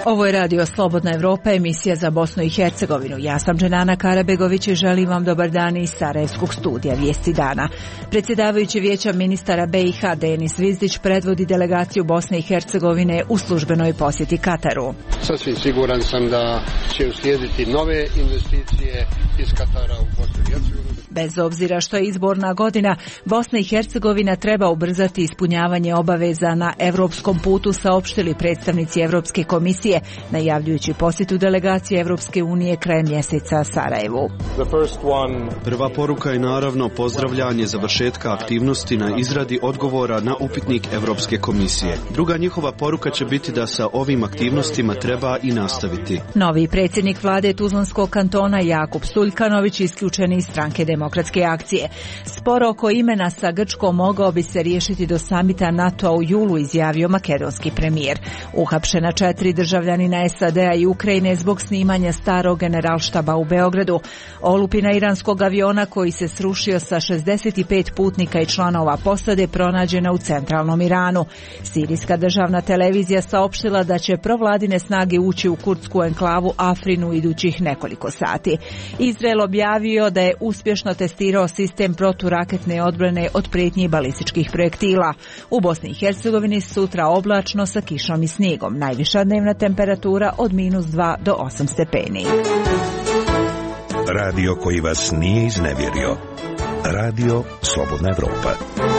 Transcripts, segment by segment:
Ovo je Radio Slobodna Evropa, emisija za Bosnu i Hercegovinu. Ja sam Dženana Karabegović i želim vam dobar dan iz Sarajevskog studija Vijesti dana. Predsjedavajući Vijeća ministara BiH Denis Zvizdić predvodi delegaciju Bosne i Hercegovine u službenoj posjeti Kataru. Sasvim siguran sam da će uslijediti nove investicije iz Katara u Bosnu i Hercegovinu. Bez obzira što je izborna godina, Bosna i Hercegovina treba ubrzati ispunjavanje obaveza na evropskom putu, saopštili predstavnici Evropske komisije, najavljujući posjetu delegacije Evropske unije krajem mjeseca Sarajevu. Prva poruka je naravno pozdravljanje završetka aktivnosti na izradi odgovora na upitnik Evropske komisije. Druga njihova poruka će biti da sa ovim aktivnostima treba i nastaviti. Novi predsjednik vlade Tuzlanskog kantona Jakub Stuljkanović isključen iz Stranke demokratske akcije. Spor oko imena sa Grčkom mogao bi se riješiti do samita NATO-a u julu, izjavio makedonski premijer. Uhapšena 4 državljanina SAD-a i Ukrajine zbog snimanja starog generalštaba u Beogradu. Olupina iranskog aviona koji se srušio sa 65 putnika i članova posade pronađena u centralnom Iranu. Sirijska državna televizija saopštila da će provladine snage ući u kurdsku enklavu Afrinu idućih nekoliko sati. Izrael objavio da je uspješno testirao sistem proturaketne odbrane od prijetnji balističkih projektila. U Bosni i Hercegovini sutra oblačno sa kišom i snijegom. Najviša dnevna temperatura od -2 do 8 stepeni. Radio koji vas nije iznevjerio. Radio Slobodna Evropa.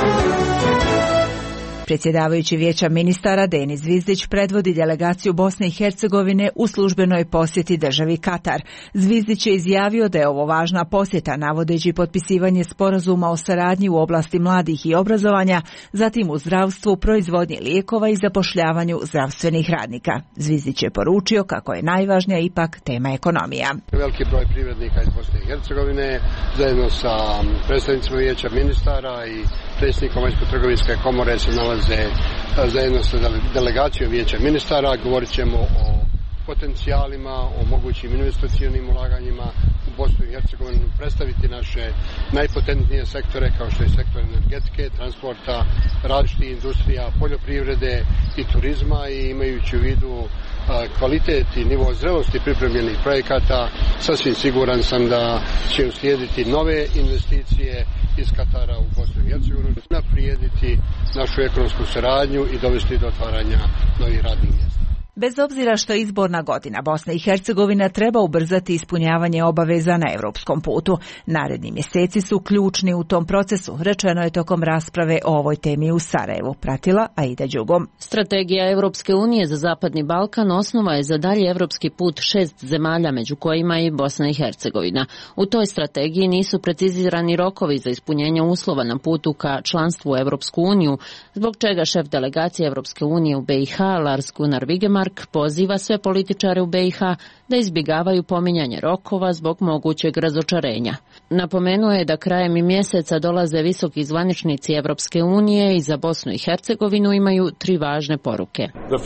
Predsjedavajući Vijeća ministara Denis Zvizdić predvodi delegaciju Bosne i Hercegovine u službenoj posjeti državi Katar. Zvizdić je izjavio da je ovo važna posjeta, navodeći potpisivanje sporazuma o saradnji u oblasti mladih i obrazovanja, zatim u zdravstvu, proizvodnji lijekova i zapošljavanju zdravstvenih radnika. Zvizdić je poručio kako je najvažnija ipak tema ekonomija. Veliki broj privrednika iz Bosne i Hercegovine zajedno sa predstavnicima Vijeća ministara i predsjednikom Vanjsko-trgovinske komore se nalaze zajedno sa delegacijom Vijeća ministara. Govorit ćemo o potencijalima, o mogućim investicionim ulaganjima u Bosnu i Hercegovinu, predstaviti naše najpotentnije sektore kao što je sektor energetike, transporta, različitih industrija, poljoprivrede i turizma, i imajući u vidu kvalitet i nivo zrelosti pripremljenih projekata, sasvim siguran sam da će uslijediti nove investicije iz Katara u Bosnu i Hercegovinu, naprijediti našu ekonomsku saradnju i dovesti do otvaranja novih radnih mjesta. Bez obzira što je izborna godina, Bosna i Hercegovina treba ubrzati ispunjavanje obaveza na evropskom putu. Naredni mjeseci su ključni u tom procesu, rečeno je tokom rasprave o ovoj temi u Sarajevu. Pratila Aida Đugom. Strategija Evropske unije za Zapadni Balkan osnova je za dalji evropski put 6 zemalja, među kojima i Bosna i Hercegovina. U toj strategiji nisu precizirani rokovi za ispunjenje uslova na putu ka članstvu u Evropsku uniju, zbog čega šef delegacije Evropske unije u BiH Lars Gunnar Vigemark poziva sve političare u BiH da izbjegavaju pominjanje rokova zbog mogućeg razočarenja. Napomenuo je da krajem mjeseca dolaze visoki zvaničnici Evropske unije i za Bosnu i Hercegovinu imaju 3 važne poruke.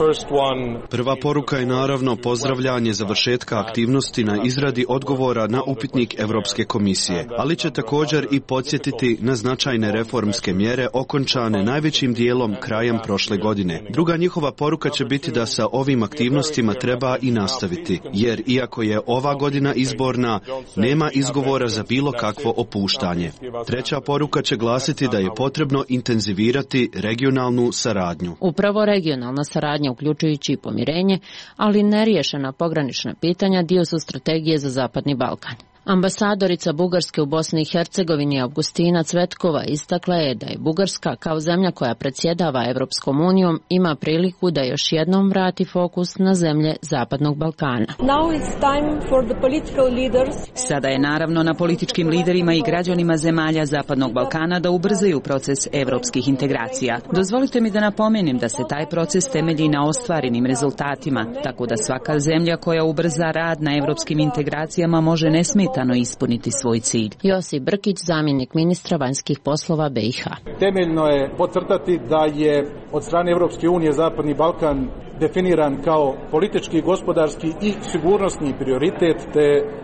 Prva poruka je naravno pozdravljanje završetka aktivnosti na izradi odgovora na upitnik Evropske komisije, ali će također i podsjetiti na značajne reformske mjere okončane najvećim dijelom krajem prošle godine. Druga njihova poruka će biti da sa ovim aktivnostima treba i nastaviti, jer iako je ova godina izborna, nema izgovora za bilo kakvo opuštanje. Treća poruka će glasiti da je potrebno intenzivirati regionalnu saradnju. Upravo regionalna saradnja, uključujući i pomirenje, ali neriješena pogranična pitanja, dio su strategije za Zapadni Balkan. Ambasadorica Bugarske u Bosni i Hercegovini Augustina Cvetkova istakla je da je Bugarska kao zemlja koja predsjedava Evropskom unijom ima priliku da još jednom vrati fokus na zemlje Zapadnog Balkana. Sada je naravno na političkim liderima i građanima zemalja Zapadnog Balkana da ubrzaju proces evropskih integracija. Dozvolite mi da napomenem da se taj proces temelji na ostvarenim rezultatima, tako da svaka zemlja koja ubrza rad na evropskim integracijama može nesmetano ispuniti svoj cilj. Josip Brkić, zamjenik ministra vanjskih poslova BiH. Temeljno je podcrtati da je od strane Evropske unije Zapadni Balkan definiran kao politički, gospodarski i sigurnosni prioritet, te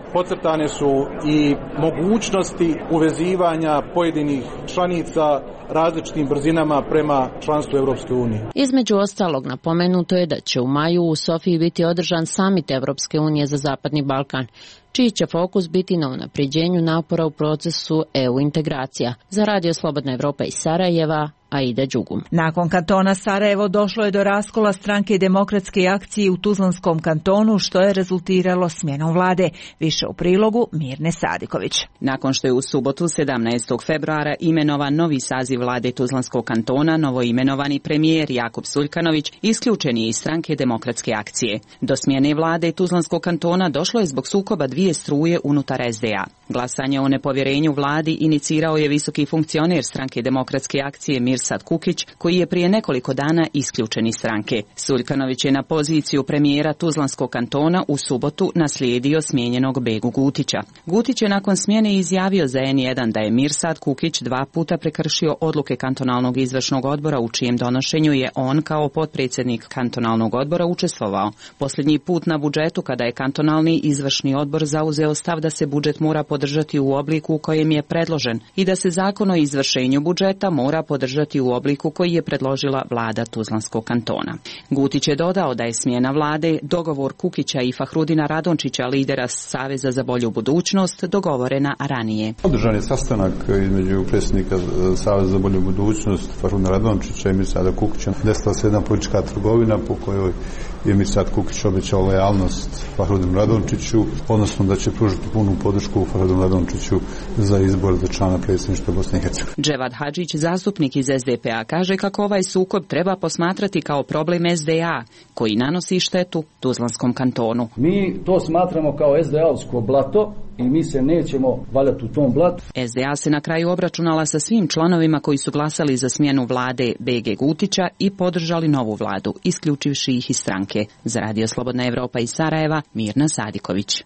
Podcrtane su i mogućnosti uvezivanja pojedinih članica različitim brzinama prema članstvu Europske unije. Između ostalog napomenuto je da će u maju u Sofiji biti održan samit Europske unije za Zapadni Balkan, čiji će fokus biti na unapređenju napora u procesu EU integracija. Za Radio Slobodna Evropa iz Sarajeva, Aida Đugum. Nakon kantona Sarajevo došlo je do raskola Stranke demokratske akcije u Tuzlanskom kantonu, što je rezultiralo smjenom vlade. Više u prilogu Mirne Sadiković. Nakon što je u subotu 17. februara imenovan novi saziv vlade Tuzlanskog kantona, novoimenovani premijer Jakub Suljkanović isključen je iz Stranke demokratske akcije. Do smjene vlade Tuzlanskog kantona došlo je zbog sukoba dvije struje unutar SDA. Glasanje o nepovjerenju vladi inicirao je visoki funkcioner Stranke demokratske akcije Mirsad Kukić, koji je prije nekoliko dana isključen iz stranke. Suljkanović je na poziciju premijera Tuzlanskog kantona u subotu naslijedio smijenjenog Begu Gutića. Gutić je nakon smjene izjavio za N1 da je Mirsad Kukić 2 puta prekršio odluke kantonalnog izvršnog odbora u čijem donošenju je on kao potpredsjednik kantonalnog odbora učestvovao. Posljednji put na budžetu kada je kantonalni izvršni odbor zauzeo stav da se budžet mora podržati u obliku u kojem je predložen i da se zakon o izvršenju budžeta mora podržati u obliku koji je predložila vlada Tuzlanskog kantona. Gutić je dodao da je smjena vlade, dogovor Kukića i Fahrudina Radončića, lidera Saveza za bolju budućnost, dogovorena ranije. Održan je sastanak između predsjednika Saveza za bolju budućnost Fahrudina Radončića i Mirsada Kukića. Desila se jedna politička trgovina po kojoj je Mirsad Kukić obećao lojalnost Fahrudinu Radončiću, odnosno da će pružiti punu podršku Fahrudinu Radončiću za izbor za člana predsjedništva Bosne i Hercegovine. Dževad Hadžić, zastupnik iz SDP-a, kaže kako ovaj sukob treba posmatrati kao problem SDA, koji nanosi štetu Tuzlanskom kantonu. Mi to smatramo kao SDA-ovsko blato i mi se nećemo valjati u tom blatu. SDA se na kraju obračunala sa svim članovima koji su glasali za smjenu vlade BG Gutića i podržali novu vladu, isključivši ih iz stranke. Za Radio Slobodna Evropa iz Sarajeva, Mirna Sadiković.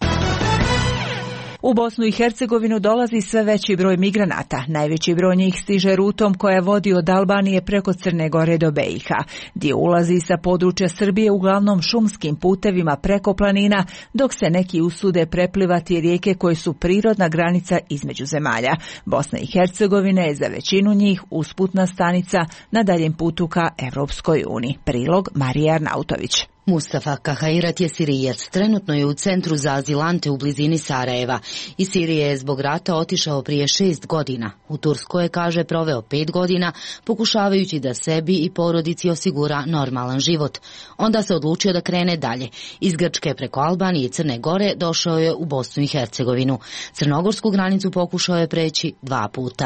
U Bosnu i Hercegovinu dolazi sve veći broj migranata. Najveći broj njih stiže rutom koja vodi od Albanije preko Crne Gore do BiH. Dio ulazi sa područja Srbije uglavnom šumskim putevima preko planina, dok se neki usude preplivati rijeke koje su prirodna granica između zemalja. Bosna i Hercegovina je za većinu njih usputna stanica na daljem putu ka Evropskoj uniji. Prilog Marija Arnautović. Mustafa Kahairat je Sirijac, trenutno je u centru za azilante u blizini Sarajeva. Iz Sirije je zbog rata otišao prije 6 godina. U Turskoj je, kaže, proveo 5 godina, pokušavajući da sebi i porodici osigura normalan život. Onda se odlučio da krene dalje. Iz Grčke preko Albanije i Crne Gore došao je u Bosnu i Hercegovinu. Crnogorsku granicu pokušao je preći 2 puta.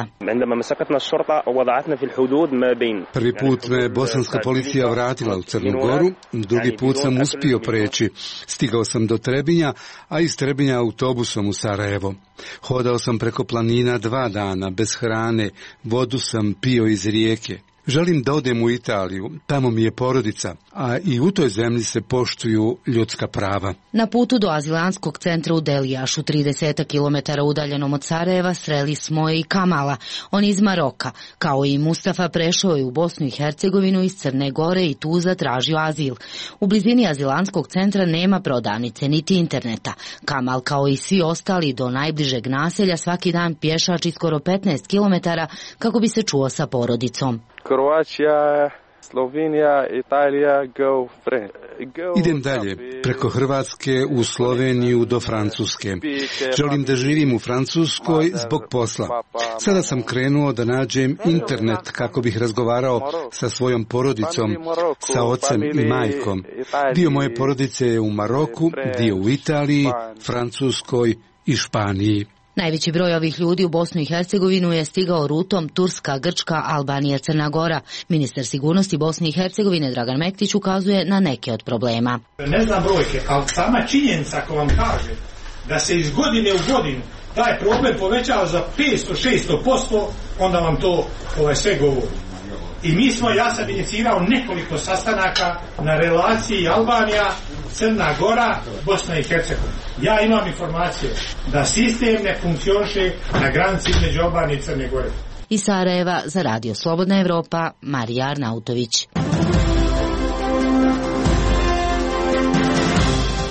Prvi put me bosanska policija vratila u Crnu Goru, drugi put sam uspio preći. Stigao sam do Trebinja, a iz Trebinja autobusom u Sarajevo. Hodao sam preko planina 2 dana, bez hrane, vodu sam pio iz rijeke. Želim da odem u Italiju, tamo mi je porodica, a i u toj zemlji se poštuju ljudska prava. Na putu do azilantskog centra u Delijašu, 30 km udaljenom od Sarajeva, sreli smo i Kamala. On iz Maroka, kao i Mustafa, prešao je u Bosnu i Hercegovinu iz Crne Gore i tu zatražio azil. U blizini azilantskog centra nema prodavnice niti interneta. Kamal, kao i svi ostali, do najbližeg naselja svaki dan pješači skoro 15 km kako bi se čuo sa porodicom. Kroacija, Slovenija, Italija, Idem dalje, preko Hrvatske u Sloveniju do Francuske. Želim da živim u Francuskoj zbog posla. Sada sam krenuo da nađem internet kako bih razgovarao sa svojom porodicom, sa ocem i majkom. Dio moje porodice je u Maroku, dio u Italiji, Francuskoj i Španiji. Najveći broj ovih ljudi u Bosnu i Hercegovinu je stigao rutom Turska, Grčka, Albanija, Crna Gora. Ministar sigurnosti Bosne i Hercegovine Dragan Mektić ukazuje na neke od problema. Ne znam brojke, ali sama činjenica ako vam kaže da se iz godine u godinu taj problem povećava za 500-600%, onda vam to sve govori. I ja sam inicirao nekoliko sastanaka na relaciji Albanija, Crna Gora, Bosna i Hercegovina. Ja imam informacije da sistem ne funkcioniše na granici između Albanije i Crne Gore. Iz Sarajeva za Radio Slobodna Evropa, Marija Arnautović.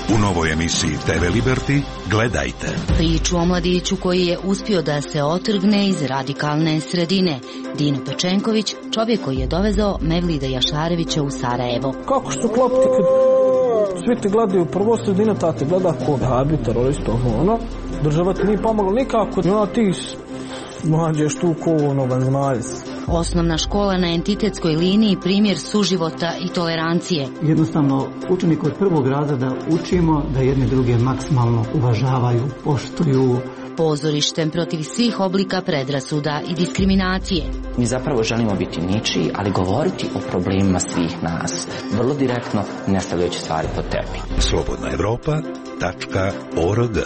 U novoj emisiji TV Liberty gledajte priču o mladiću koji je uspio da se otrgne iz radikalne sredine. Dino Pečenković, čovjek koji je dovezao Mevlida Jašarevića u Sarajevo. Kako što klopiti kad svi te gledaju prvo sredina, ta te gleda ko habi, terorista, država ti nije pomogla nikako. Ti mlađeš tu ko vanzemaljci. Osnovna škola na entitetskoj liniji primjer suživota i tolerancije. Jednostavno, učenik od prvog razreda učimo da jedne druge maksimalno uvažavaju, poštuju. Pozorištem protiv svih oblika predrasuda i diskriminacije. Mi zapravo želimo biti ničiji, ali govoriti o problemima svih nas. Vrlo direktno, ne stavljajući stvari pod tepih. slobodnaevropa.org.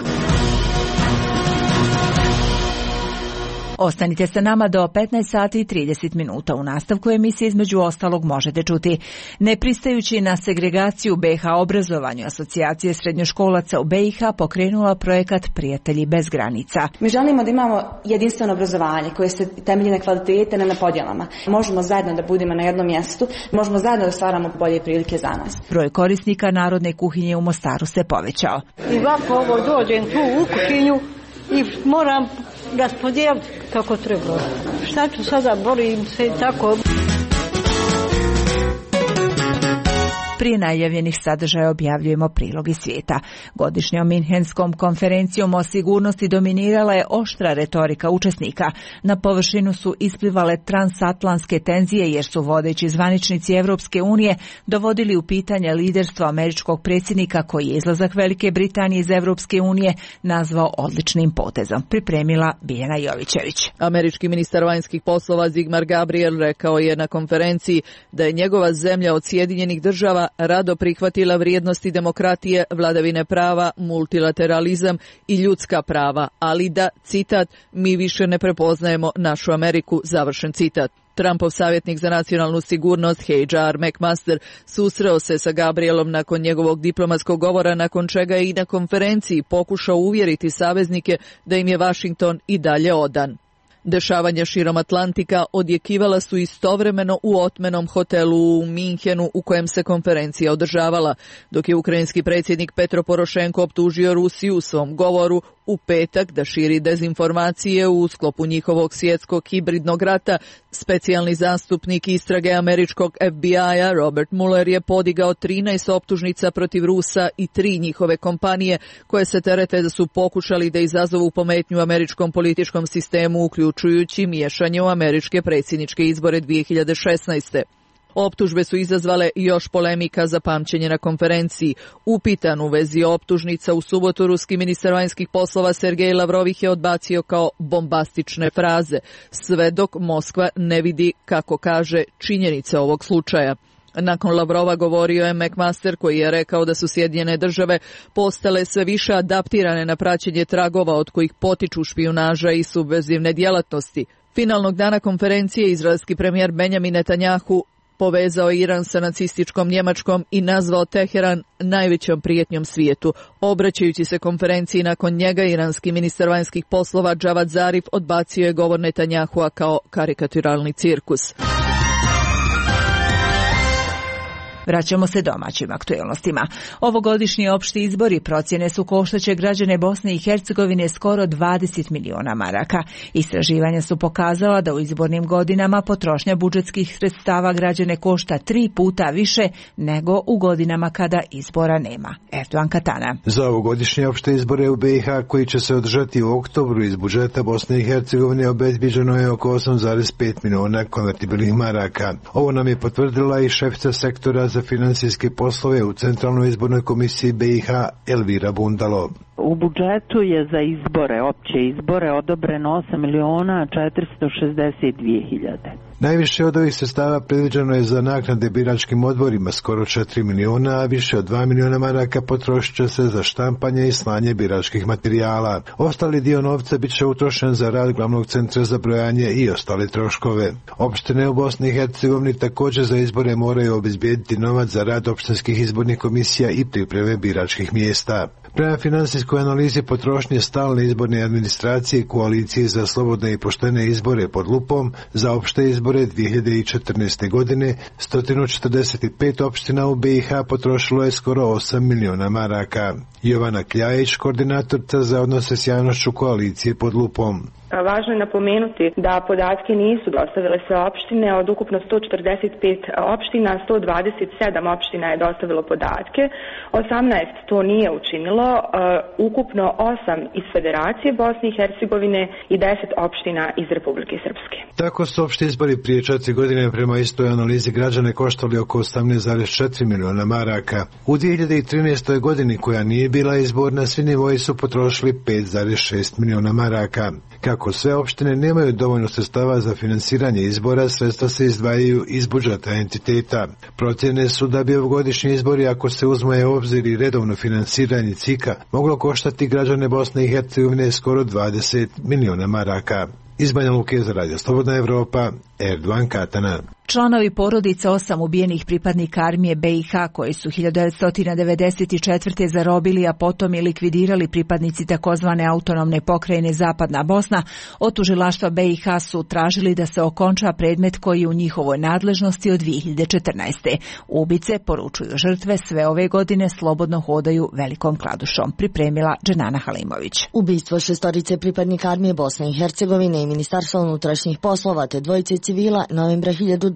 Ostanite sa nama do 15 sati i 30 minuta. U nastavku emisije između ostalog možete čuti: ne pristajući na segregaciju BiH obrazovanju, asocijacije srednjoškolaca u BiH pokrenula projekat Prijatelji bez granica. Mi želimo da imamo jedinstveno obrazovanje koje se temelji na kvalitete, ne na podjelama. Možemo zajedno da budemo na jednom mjestu, možemo zajedno da stvaramo bolje prilike za nas. Broj korisnika narodne kuhinje u Mostaru se povećao. I ovako dođem tu u kuhinju i moram raspodijeliti kako treba. Šta ću sada, borim se i tako. Prije najavljenih sadržaja objavljujemo prilog iz svijeta. Godišnjom Minhenskom konferencijom o sigurnosti dominirala je oštra retorika učesnika. Na površinu su isplivale transatlantske tenzije jer su vodeći zvaničnici Evropske unije dovodili u pitanje liderstvo američkog predsjednika koji je izlazak Velike Britanije iz Evropske unije nazvao odličnim potezom. Pripremila Biljana Jovićević. Američki ministar vanjskih poslova Zigmar Gabriel rekao je na konferenciji da je njegova zemlja od Sjedinjenih država rado prihvatila vrijednosti demokratije, vladavine prava, multilateralizam i ljudska prava, ali da, citat, mi više ne prepoznajemo našu Ameriku, završen citat. Trumpov savjetnik za nacionalnu sigurnost H.R. McMaster susreo se sa Gabrielom nakon njegovog diplomatskog govora, nakon čega je i na konferenciji pokušao uvjeriti saveznike da im je Washington i dalje odan. Dešavanja širom Atlantika odjekivala su istovremeno u otmenom hotelu u Minhenu u kojem se konferencija održavala, dok je ukrajinski predsjednik Petro Porošenko optužio Rusiju u svom govoru u petak da širi dezinformacije u sklopu njihovog svjetskog hibridnog rata. Specijalni zastupnik istrage američkog FBI-a Robert Mueller je podigao 13 optužnica protiv Rusa i 3 njihove kompanije koje se terete da su pokušali da izazovu pometnju američkom političkom sistemu, uključujući miješanje u američke predsjedničke izbore 2016. Optužbe su izazvale još polemika za pamćenje na konferenciji. Upitan u vezi optužnica u subotu, ruski ministar vanjskih poslova Sergej Lavrov ih je odbacio kao bombastične fraze, sve dok Moskva ne vidi, kako kaže, činjenice ovog slučaja. Nakon Lavrova govorio je McMaster koji je rekao da su Sjedinjene države postale sve više adaptirane na praćenje tragova od kojih potiču špijunaža i subverzivne djelatnosti. Finalnog dana konferencije izraelski premijer Benjamin Netanjahu povezao Iran sa nacističkom Njemačkom i nazvao Teheran najvećom prijetnjom svijetu. Obraćajući se konferenciji nakon njega, iranski ministar vanjskih poslova Javad Zarif odbacio je govor Netanjahua kao karikaturalni cirkus. Vraćamo se domaćim aktuelnostima. Ovogodišnji opšti izbori procjene su koštaće građane Bosne i Hercegovine skoro 20 miliona maraka. Istraživanja su pokazala da u izbornim godinama potrošnja budžetskih sredstava građane košta 3 puta više nego u godinama kada izbora nema. Erdogan Katana. Za ovogodišnje opšte izbore u BiH koji će se održati u oktobru iz budžeta Bosne i Hercegovine obezbiđeno je oko 8,5 miliona konvertibilnih maraka. Ovo nam je potvrdila i šefica sektora za finansijske poslove u Centralnoj izbornoj komisiji BiH Elvira Bundalo. U budžetu je za izbore, opće izbore, odobreno 8.462.000. Najviše od ovih sredstava predviđeno je za naknade biračkim odborima, skoro 4 miliona, a više od 2 miliona maraka potrošit će se za štampanje i slanje biračkih materijala. Ostali dio novca bit će utrošen za rad glavnog centra za brojanje i ostale troškove. Opštine u Bosni i Hercegovini također za izbore moraju obezbijediti novac za rad opštinskih izbornih komisija i pripreme biračkih mjesta. Prema finansijskoj analizi potrošnje stalne izborne administracije i koalicije za slobodne i poštene izbore pod lupom za opšte izbore 2014. godine 145 opština u BiH potrošilo je skoro 8 miliona maraka. Jovana Kljajić, koordinatorica za odnose s javnošću koalicije pod lupom. Važno je napomenuti da podatke nisu dostavile sve opštine. Od ukupno 145 opština, 127 opština je dostavilo podatke, 18 to nije učinilo, ukupno 8 iz Federacije Bosne i Hercegovine i 10 opština iz Republike Srpske. Tako su opšti izbori prije 4 godine prema istoj analizi građane koštali oko 18,4 miliona maraka. U 2013. godini, koja nije bila izborna, svi nivoji su potrošili 5,6 miliona maraka. Kako sve opštine nemaju dovoljno sredstava za finansiranje izbora, sredstva se izdvajaju iz budžeta entiteta. Procjene su da bi ovogodišnji izbori, ako se uzme u obzir i redovno finansiranje CIK-a, moglo koštati građane Bosne i Hercegovine skoro 20 miliona maraka. Iz Banja Luke za Radio Slobodna Evropa, Erdovan Katana. Članovi porodica 8 ubijenih pripadnika armije BiH koji su 1994. zarobili, a potom i likvidirali pripadnici takozvane autonomne pokrajine Zapadna Bosna, od tužilaštva BiH su tražili da se okonča predmet koji je u njihovoj nadležnosti od 2014. Ubice, poručuju žrtve, sve ove godine slobodno hodaju Velikom Kladušom. Pripremila Dženana Halimović. Ubistvo 6 pripadnika armije Bosne i Hercegovine i Ministarstva unutrašnjih poslova te dvojice civila novembra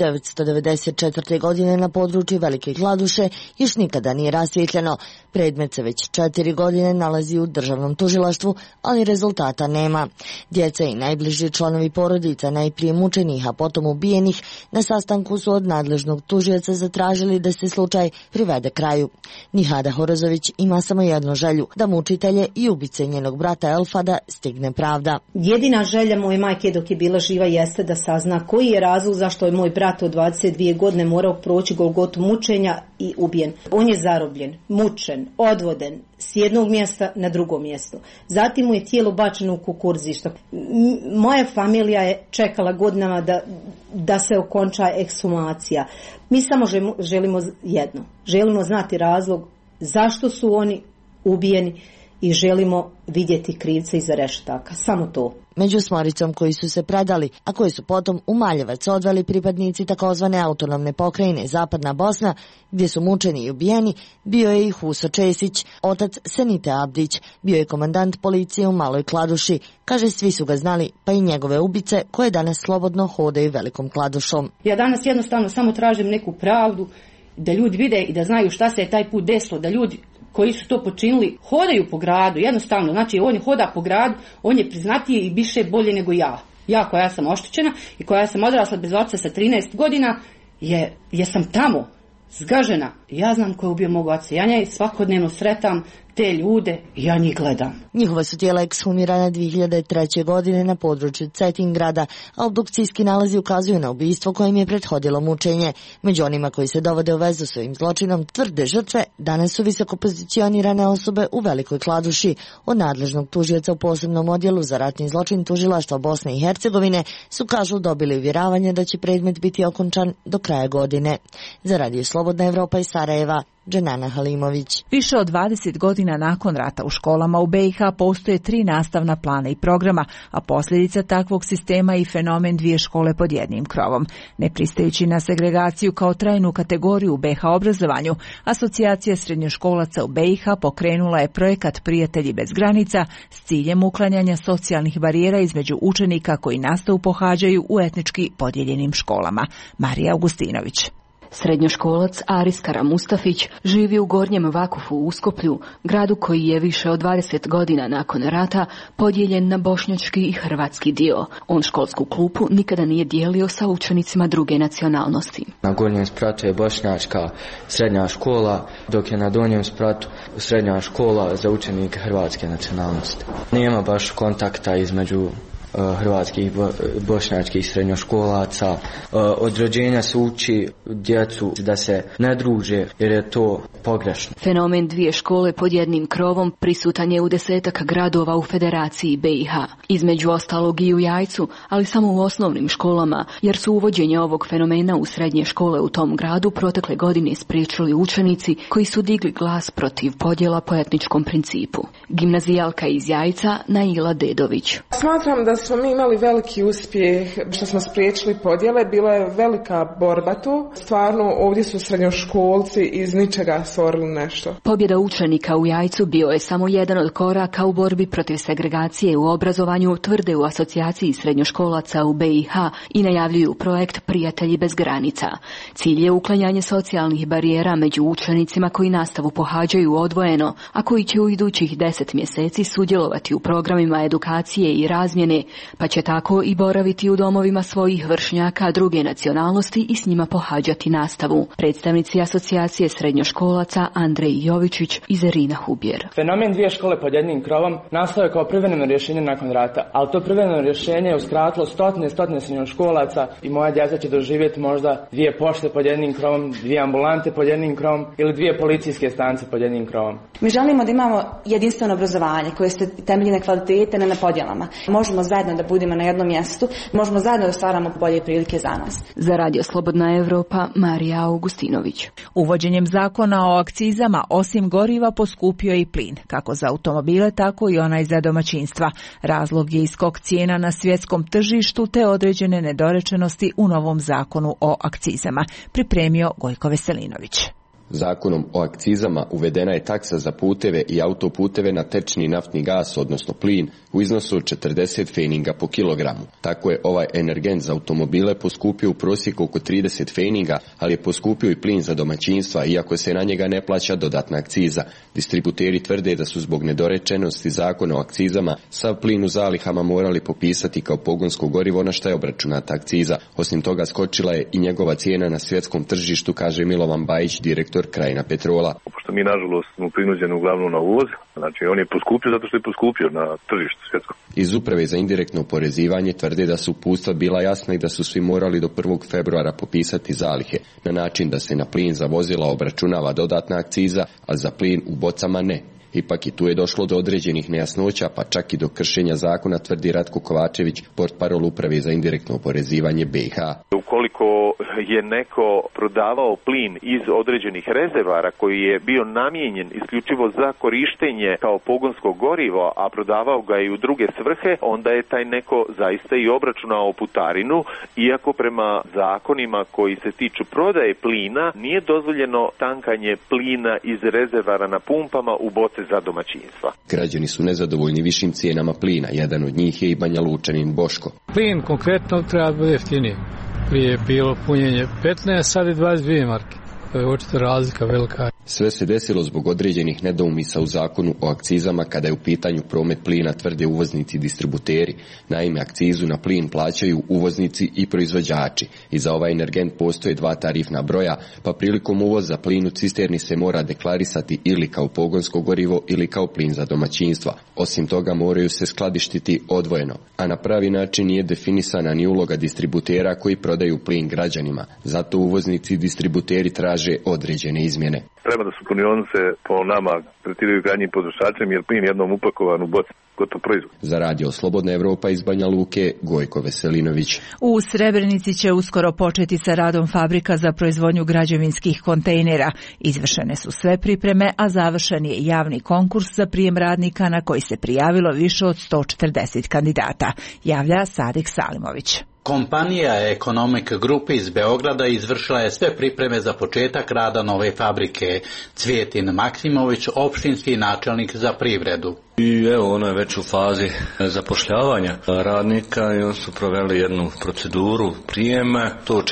1994. godine na području Velike Kladuše još nikada nije rasvjetljeno. Predmet se već 4 godine nalazi u državnom tužilaštvu, ali rezultata nema. Djeca i najbliži članovi porodica najprije mučenih, a potom ubijenih, na sastanku su od nadležnog tužioca zatražili da se slučaj privede kraju. Nihada Horozović ima samo jednu želju, da mučitelje i ubice njenog brata Elfada stigne pravda. Jedina želja moje majke dok je bila živa jeste da sazna koji je razlog zašto je moj brat od 22 godine morao proći golgotu mučenja i ubijen. On je zarobljen, mučen, odvoden s jednog mjesta na drugo mjesto. Zatim mu je tijelo bačeno u kukurzište. Moja familija je čekala godinama da se okonča ekshumacija. Mi samo želimo jedno. Želimo znati razlog zašto su oni ubijeni i želimo vidjeti krivca iza rešetaka. Samo to. Među smoricom koji su se predali, a koji su potom u Maljevac odveli pripadnici takozvane autonomne pokrajine Zapadna Bosna, gdje su mučeni i ubijeni, bio je i Huso Česić, otac Senite Abdić, bio je komandant policije u Maloj Kladuši. Kaže, svi su ga znali, pa i njegove ubice, koje danas slobodno hodaju Velikom Kladušom. Ja danas jednostavno samo tražim neku pravdu, da ljudi vide i da znaju šta se je taj put desilo, da ljudi koji su to počinili hodaju po gradu, jednostavno, znači on hoda po gradu, on je priznatiji i više bolje nego ja. Ja koja sam oštećena i koja sam odrasla bez oca sa 13 godina, jer sam tamo zgažena. Ja znam ko je ubio mog oca, ja njej svakodnevno sretam te ljude i ja njih gledam. Njihova su tijela ekshumirana 2003. godine na području Cetingrada, a obdukcijski nalazi ukazuju na ubistvo kojem je prethodilo mučenje. Među onima koji se dovode u vezu s ovim zločinom, tvrde žrtve, danas su visoko pozicionirane osobe u Velikoj Kladuši. Od nadležnog tužioca u posebnom odjelu za ratni zločin tužilaštva Bosne i Hercegovine su, kažu, dobili uvjeravanje da će predmet biti okončan do kraja godine. Za Radio Slobodna Evropa iz Sarajeva, Dženana Halimović. Više od 20 godina nakon rata u školama u BiH postoje 3 nastavna plana i programa, a posljedica takvog sistema je i fenomen 2 škole pod jednim krovom. Ne pristajući na segregaciju kao trajnu kategoriju u BiH obrazovanju, Asocijacija srednjoškolaca u BiH pokrenula je projekat Prijatelji bez granica s ciljem uklanjanja socijalnih barijera između učenika koji nastavu pohađaju u etnički podijeljenim školama. Marija Augustinović. Srednjoškolac Aris Karamustafić živi u Gornjem Vakufu u Uskoplju, gradu koji je više od 20 godina nakon rata podijeljen na bošnjački i hrvatski dio. On školsku klupu nikada nije dijelio sa učenicima druge nacionalnosti. Na gornjem spratu je bošnjačka srednja škola, dok je na donjem spratu srednja škola za učenike hrvatske nacionalnosti. Nema baš kontakta između hrvatskih, bošnjačkih srednjoškolaca. Od rođenja se uči djecu da se ne druže jer je to pogrešno. Fenomen dvije škole pod jednim krovom prisutan je u 10 gradova u Federaciji BiH. Između ostalog i u Jajcu, ali samo u osnovnim školama, jer su uvođenje ovog fenomena u srednje škole u tom gradu protekle godine spriječili učenici koji su digli glas protiv podjela po etničkom principu. Gimnazijalka iz Jajca Naila Dedović. Smatram da smo mi imali veliki uspjeh što smo spriječili podjele, bila je velika borba tu. Stvarno ovdje su srednjoškolci iz ničega stvorili nešto. Pobjeda učenika u Jajcu bio je samo jedan od koraka u borbi protiv segregacije u obrazovanju, tvrde u asocijaciji srednjoškolaca u BiH i najavljuju projekt Prijatelji bez granica. Cilj je uklanjanje socijalnih barijera među učenicima koji nastavu pohađaju odvojeno, a koji će u idućih 10 mjeseci sudjelovati u programima edukacije i razmjene, pa će tako i boraviti u domovima svojih vršnjaka druge nacionalnosti i s njima pohađati nastavu. Predstavnici asocijacije srednjoškolaca Andrej Jovičić i Zerina Hubjer. Fenomen dvije škole pod jednim krovom nastao je kao privremeno rješenje nakon rata, ali to privremeno rješenje je uskratilo stotine srednjoškolaca i moja djeca će doživjeti možda 2 pošte pod jednim krovom, 2 ambulante pod jednim krovom ili 2 policijske stanice pod jednim krovom. Mi želimo da imamo jedinstveno obrazovanje koje se temelji na kvalitete, ne na podjelama. Možemo zajedno da budemo na jednom mjestu, možemo zajedno da stvaramo bolje prilike za nas. Za Radio Slobodna Evropa, Marija Augustinović. Uvođenjem zakona o akcizama osim goriva poskupio je i plin, kako za automobile, tako i onaj za domaćinstva. Razlog je skok cijena na svjetskom tržištu te određene nedorečenosti u novom zakonu o akcizama. Pripremio Gojko Veselinović. Zakonom o akcizama uvedena je taksa za puteve i autoputeve na tečni naftni gas, odnosno plin, u iznosu od 40 feninga po kilogramu. Tako je ovaj energent za automobile poskupio u prosjeku oko 30 feninga, ali je poskupio i plin za domaćinstva, iako se na njega ne plaća dodatna akciza. Distributeri tvrde da su zbog nedorečenosti zakona o akcizama sav plin u zalihama morali popisati kao pogonsko gorivo na što je obračunata akciza. Osim toga skočila je i njegova cijena na svjetskom tržištu, kaže Milovan Bajić, direktor Krajina Petrola. Pošto mi nažalost smo prinuđeni uglavnom na uvoz, znači on je poskupio zato što je poskupio na tržištu svjetskom. Iz Uprave za indirektno oporezivanje tvrde da su uputstva bila jasna i da su svi morali do 1. februara popisati zalihe na način da se na plin za vozila obračunava dodatna akciza, a za plin u bocama ne. Ipak i tu je došlo do određenih nejasnoća, pa čak i do kršenja zakona, tvrdi Ratko Kovačević, portparol Uprave za indirektno oporezivanje BiH. Ukoliko je neko prodavao plin iz određenih rezervara koji je bio namijenjen isključivo za korištenje kao pogonsko gorivo, a prodavao ga i u druge svrhe, onda je taj neko zaista i obračunao putarinu, iako prema zakonima koji se tiču prodaje plina nije dozvoljeno tankanje plina iz rezervara na pumpama u boce za domaćinstva. Građani su nezadovoljni višim cijenama plina. Jedan od njih je i Banja Lučanin Boško. Plin konkretno treba biti jeftiniji. Prije je bilo punjenje 15, sad je 22 marke. To je očito razlika velika. Sve se desilo zbog određenih nedoumisa u zakonu o akcizama kada je u pitanju promet plina, tvrde uvoznici i distributeri. Naime, akcizu na plin plaćaju uvoznici i proizvođači. I za ovaj energent postoje 2 tarifna broja, pa prilikom uvoza plin u cisterni se mora deklarisati ili kao pogonsko gorivo ili kao plin za domaćinstva. Osim toga moraju se skladištiti odvojeno, a na pravi način nije definisana ni uloga distributera koji prodaju plin građanima. Zato uvoznici i distributeri traže određene izmjene. Treba da su punionice po nama tretiraju krajnjim potrošačem jer plin jednom upakovan u boci gotov proizvod. Za Radio Slobodna Evropa iz Banja Luke, Gojko Veselinović. U Srebrenici će uskoro početi sa radom fabrika za proizvodnju građevinskih kontejnera. Izvršene su sve pripreme, a završen je javni konkurs za prijem radnika na koji se prijavilo više od 140 kandidata, javlja Sadik Salimović. Kompanija Economic Group iz Beograda izvršila je sve pripreme za početak rada nove fabrike. Cvijetin Maksimović, opštinski načelnik za privredu. I evo, ono je već u fazi zapošljavanja radnika i oni su proveli jednu proceduru prijema.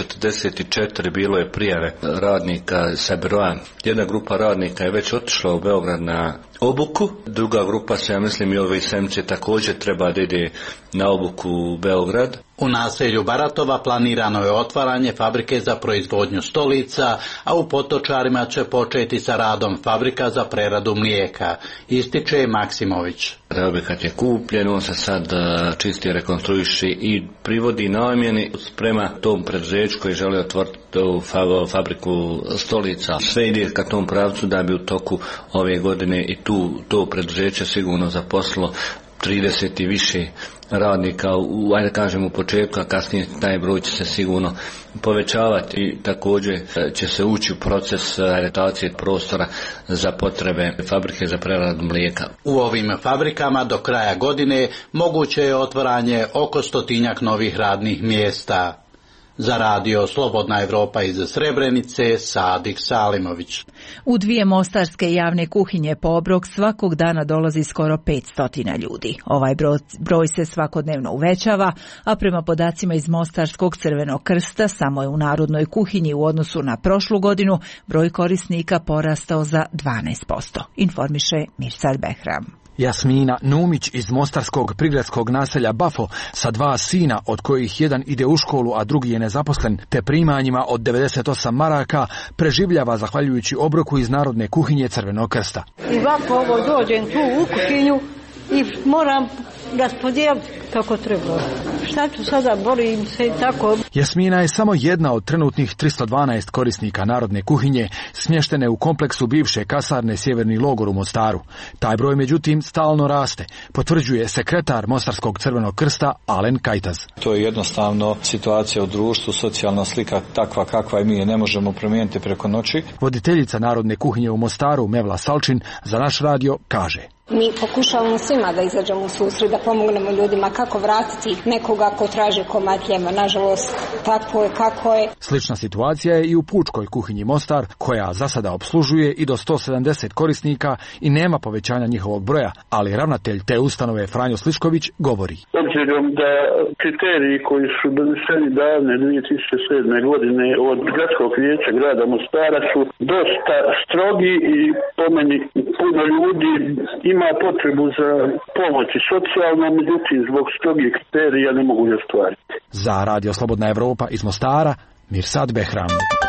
144 bilo je prijave radnika sa brojem. Jedna grupa radnika je već otišla u Beograd na obuku. Druga grupa se, ja mislim, i ove semce također treba da ide na obuku u Beograd. U naselju Baratova planirano je otvaranje fabrike za proizvodnju stolica, a u Potočarima će početi sa radom fabrika za preradu mlijeka, ističe Maksimović. Objekat je kupljen, on se sad čisti, rekonstruiše i privodi namjeni prema tom preduzeću koji želi otvoriti fabriku stolica. Sve ide ka tom pravcu da bi u toku ove godine i to preduzeće sigurno zaposlilo 30 i više radnika, ajde kažem u početku, a kasnije taj broj će se sigurno povećavati i također će se ući u proces adaptacije prostora za potrebe fabrike za preradu mlijeka. U ovim fabrikama do kraja godine moguće je otvaranje oko 100 novih radnih mjesta. Za radio Slobodna Evropa iz Srebrenice, Sadik Salimović. U 2 mostarske javne kuhinje po obrok svakog dana dolazi skoro 500 ljudi. Ovaj broj se svakodnevno uvećava, a prema podacima iz Mostarskog Crvenog krsta samo je u narodnoj kuhinji u odnosu na prošlu godinu broj korisnika porastao za 12%, informiše Mirsad Behram. Jasmina Numić iz mostarskog prigradskog naselja Bafo sa 2 sina, od kojih jedan ide u školu, a drugi je nezaposlen, te primanjima od 98 maraka, preživljava zahvaljujući obroku iz narodne kuhinje Crvenog krsta. I ovako ovo dođem tu u kuhinju i moram raspodijeliti kako treba. Šta ću sada, borim se i tako. Jasmina je samo jedna od trenutnih 312 korisnika narodne kuhinje smještene u kompleksu bivše kasarne Sjeverni logor u Mostaru. Taj broj međutim stalno raste, potvrđuje sekretar Mostarskog Crvenog krsta Alen Kajtaz. To je jednostavno situacija u društvu, socijalna slika takva kakva je mi je ne možemo promijeniti preko noći. Voditeljica narodne kuhinje u Mostaru Mevla Salčin za naš radio kaže: Mi pokušavamo svima da izađemo u susret, da pomognemo ljudima kako vratiti nekoga ko traži komad hljeba. Nažalost, tako je kako je. Slična situacija je i u pučkoj kuhinji Mostar, koja za sada obslužuje i do 170 korisnika i nema povećanja njihovog broja, ali ravnatelj te ustanove Franjo Slišković govori: Obzirom da kriteriji koji su doneseni davne 2007. godine od gradskog vijeća grada Mostara su dosta strogi i po meni puno ljudi ima potrebu za pomoć i socijalno, međutim zbog strogih kriterija ne mogu je ostvariti. Za radio Slobodna Evropa iz Mostara, Mirsad Behram.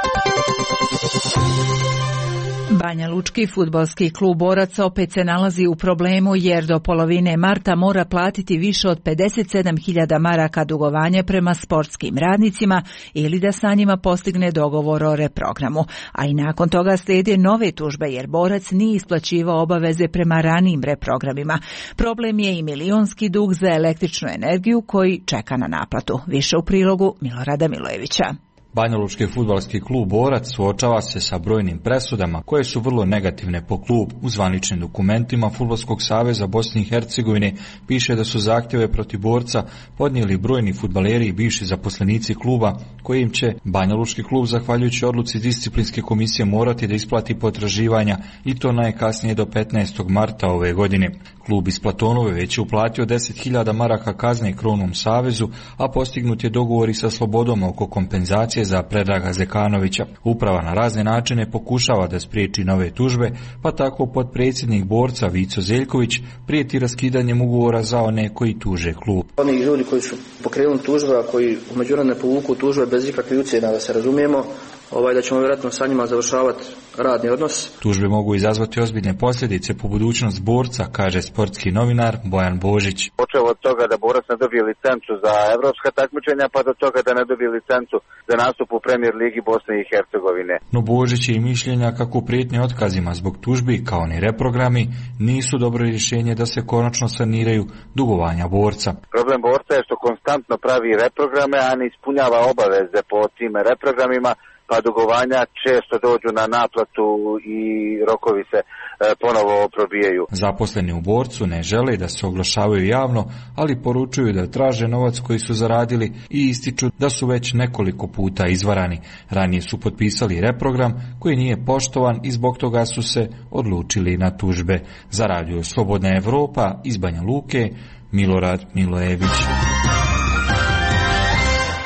Banja Lučki fudbalski klub Borac opet se nalazi u problemu jer do polovine marta mora platiti više od 57.000 maraka dugovanja prema sportskim radnicima ili da sa njima postigne dogovor o reprogramu. A i nakon toga slijede nove tužbe jer Borac nije isplaćivao obaveze prema ranijim reprogramima. Problem je i milionski dug za električnu energiju koji čeka na naplatu. Više u prilogu Milorada Milojevića. Banjalučki fudbalski klub Borac suočava se sa brojnim presudama koje su vrlo negativne po klub. U zvaničnim dokumentima Fudbalskog saveza Bosne i Hercegovine piše da su zahtjeve protiv Borca podnijeli brojni fudbaleri i bivši zaposlenici kluba, kojim će Banjalučki klub zahvaljujući odluci disciplinske komisije morati da isplati potraživanja i to najkasnije do 15. marta ove godine. Klub iz Platonove već je uplatio 10.000 maraka kazne Krovnom savezu, a postignut je dogovor i sa Slobodom oko kompenzacije za Predraga Zekanovića. Uprava na razne načine pokušava da spriječi nove tužbe, pa tako potpredsjednik Borca Vico Zeljković prijeti raskidanjem ugovora za one koji tuže klub. Oni ljudi koji su pokrenuli tužbe, a koji u međunarodne povuku tužbe bez ikakve ucjena, da se razumijemo, da ćemo vjerojatno sa njima završavati radni odnos. Tužbe mogu izazvati ozbiljne posljedice po budućnost Borca, kaže sportski novinar Bojan Božić. Počeo od toga da Borac ne dobije licencu za evropska takmičenja, pa do toga da ne dobije licencu za nastup u Premier ligi Bosne i Hercegovine. No Božić je i mišljenja kako prijetnje otkazima zbog tužbi, kao ni reprogrami, nisu dobro rješenje da se konačno saniraju dugovanja Borca. Problem Borca je što konstantno pravi reprograme, a ne ispunjava obaveze po tim reprogramima, pa dugovanja često dođu na naplatu i rokovi se ponovo probijaju. Zaposleni u Borcu ne žele da se oglašavaju javno, ali poručuju da traže novac koji su zaradili i ističu da su već nekoliko puta izvarani. Ranije su potpisali reprogram koji nije poštovan i zbog toga su se odlučili na tužbe. Za radio Slobodna Evropa iz Banja Luke, Milorad Milojević.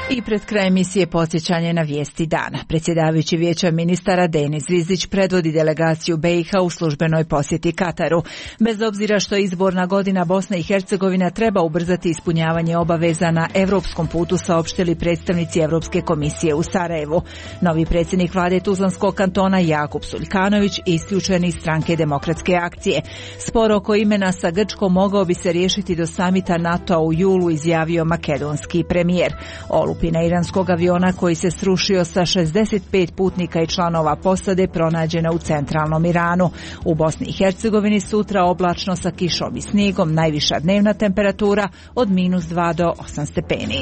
I pred kraj emisije podsjećanje na vijesti dana. Predsjedavajući Vijeća ministara Denis Zvizić predvodi delegaciju BiH u službenoj posjeti Kataru. Bez obzira što je izborna godina, Bosna i Hercegovina treba ubrzati ispunjavanje obaveza na europskom putu, saopštili predstavnici Europske komisije u Sarajevu. Novi predsjednik vlade Tuzlanskog kantona Jakub Suljkanović isključen iz Stranke demokratske akcije. Spor oko imena sa Grčkom mogao bi se riješiti do samita NATO-a u julu, izjavio makedonski premijer. Olupina iranskog aviona koji se srušio sa 65 putnika i članova posade pronađena u centralnom Iranu. U Bosni i Hercegovini sutra oblačno sa kišom i snijegom, najviša dnevna temperatura od -2 do 8 stepeni.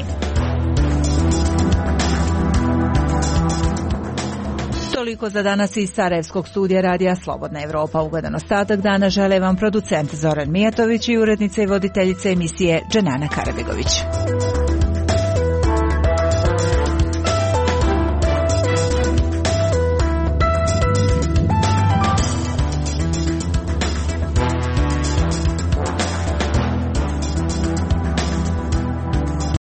Toliko za danas iz Sarajevskog studija radija Slobodna Evropa. Ugodan ostatak dana žele vam producent Zoran Mijatović i urednica i voditeljica emisije Dženana Karabegović.